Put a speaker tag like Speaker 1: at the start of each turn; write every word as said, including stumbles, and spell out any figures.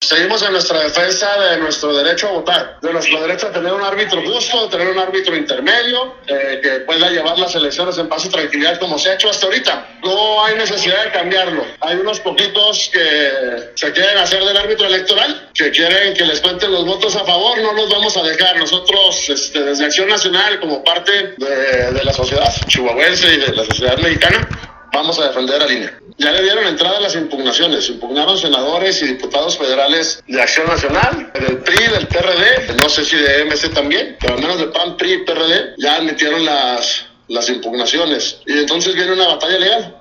Speaker 1: seguimos en nuestra defensa de nuestro derecho a votar, de nuestro derecho a tener un árbitro justo, tener un árbitro intermedio, eh, que pueda llevar las elecciones en paz y tranquilidad como se ha hecho hasta ahorita. No hay necesidad de cambiarlo. Hay unos poquitos que se quieren hacer del árbitro electoral, que quieren que les cuenten los votos a favor. No los vamos a dejar. Nosotros, este, desde Acción Nacional, como parte de, de la sociedad chihuahuense y de la sociedad mexicana, vamos a defender a línea. Ya le dieron entrada a las impugnaciones. Impugnaron senadores y diputados federales de Acción Nacional, del P R I, del P R D, no sé si de M C también, pero al menos de P A N, P R I y P R D, ya admitieron las, las impugnaciones. Y entonces viene una batalla legal.